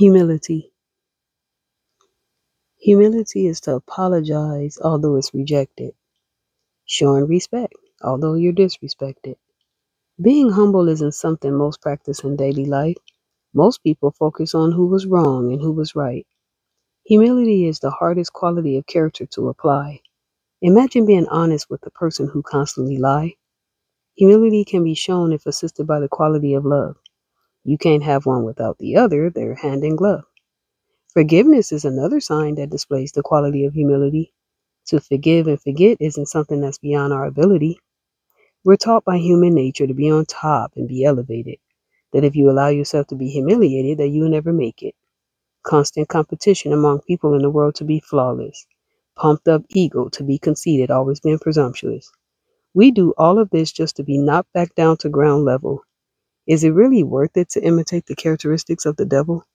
Humility. Humility is to apologize although it's rejected, showing respect although you're disrespected. Being humble isn't something most practice in daily life. Most people focus on who was wrong and who was right. Humility is the hardest quality of character to apply. Imagine being honest with the person who constantly lie. Humility can be shown if assisted by the quality of love. You can't have one without the other, they're hand in glove. Forgiveness is another sign that displays the quality of humility. To forgive and forget isn't something that's beyond our ability. We're taught by human nature to be on top and be elevated, that if you allow yourself to be humiliated, that you will never make it. Constant competition among people in the world to be flawless. Pumped up ego to be conceited, always being presumptuous. We do all of this just to be knocked back down to ground level. Is it really worth it to imitate the characteristics of the devil?